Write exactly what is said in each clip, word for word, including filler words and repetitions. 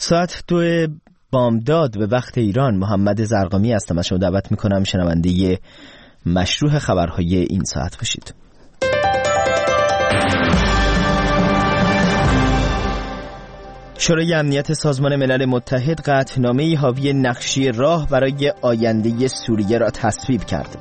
ساعت دو بامداد به وقت ایران. محمد زرقامی هستم، از شما دعوت میکنم شنونده مشروع خبرهای این ساعت باشید. شورای امنیت سازمان ملل متحد قطعنامه‌ای حاوی نقشه راه برای آینده سوریه را تصویب کرد.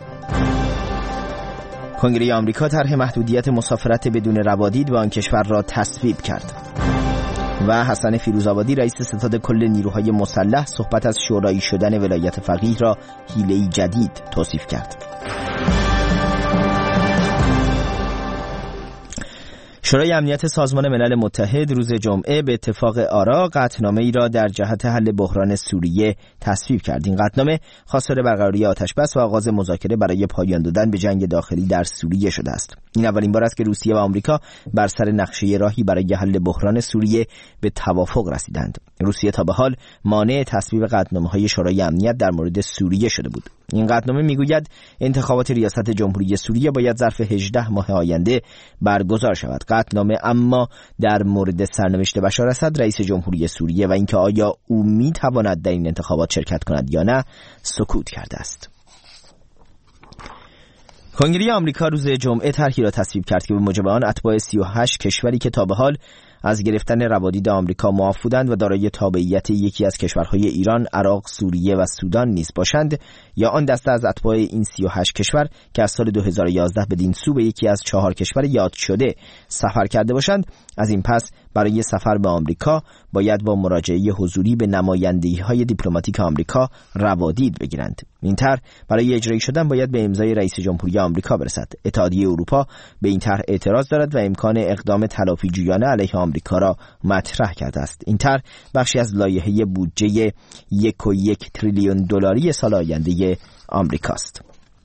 کنگره آمریکا طرح محدودیت مسافرت بدون روادید به آن کشور را تصویب کرد. و حسن فیروزآبادی رئیس ستاد کل نیروهای مسلح صحبت از شورایی شدن ولایت فقیه را حیله‌ای جدید توصیف کرد. شورای امنیت سازمان ملل متحد روز جمعه به اتفاق آرا قطعنامه‌ای را در جهت حل بحران سوریه تصویب کرد. این قطعنامه خواستار برقراری آتشبس و آغاز مذاکره برای پایان دادن به جنگ داخلی در سوریه شده است. این اولین بار است که روسیه و آمریکا بر سر نقشه راهی برای حل بحران سوریه به توافق رسیدند. روسیه تا به حال مانع تصویب قطعنامه‌های شورای امنیت در مورد سوریه شده بود. این قطعنامه میگوید انتخابات ریاست جمهوری سوریه باید ظرف هجده ماه آینده برگزار شود. قطعنامه اما در مورد سرنوشت بشار اسد رئیس جمهوری سوریه و اینکه آیا او میتواند در این انتخابات شرکت کند یا نه سکوت کرده است. کنگره آمریکا روز جمعه طرحی را تصویب کرد که به موجب آن اتباع سی و هشت کشوری که تا به حال از گرفتن روادید آمریکا معاف بودند و دارای تابعیت یکی از کشورهای ایران، عراق، سوریه و سودان نیز باشند، یا آن دسته از اتباع این سی و هشت کشور که از سال دو هزار و یازده بدین سو به یکی از چهار کشور یاد شده سفر کرده باشند، از این پس برای سفر به آمریکا باید با مراجعه حضوری به نمایندگی‌های دیپلماتیک آمریکا روادید بگیرند. این طرح برای اجرایی شدن باید به امضای رئیس جمهوری آمریکا برسد. اتحادیه اروپا به این طرح اعتراض دارد و امکان اقدام تلافی‌جویانه علیه آمریکا را مطرح کرده است. این طرح بخشی از لایحه بودجه یک و یک تریلیون دلاری سال آینده آمریکاست.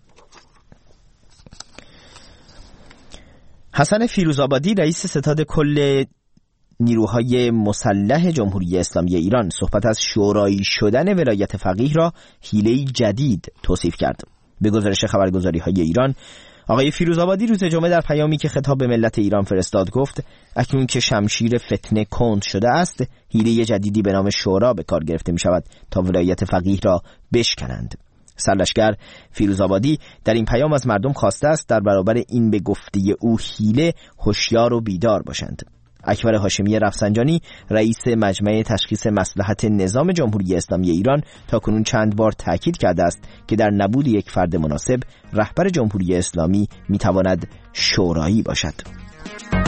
حسن فیروزآبادی رئیس ستاد کل نیروهای مسلح جمهوری اسلامی ایران صحبت از شورایی شدن ولایت فقیه را حیله‌ای جدید توصیف کرد. به گزارش خبرگزاری‌های ایران، آقای فیروزآبادی روز جمعه در پیامی که خطاب به ملت ایران فرستاد گفت اکنون که شمشیر فتنه کند شده است، حیله جدیدی به نام شورا به کار گرفته می شود تا ولایت فقیه را بشکنند. سرلشکر فیروزآبادی در این پیام از مردم خواسته است در برابر این به گفته او حیله هوشیار و بیدار باشند. اکبر هاشمی رفسنجانی رئیس مجمع تشخیص مصلحت نظام جمهوری اسلامی ایران تاکنون چند بار تاکید کرده است که در نبود یک فرد مناسب رهبر جمهوری اسلامی میتواند شورایی باشد.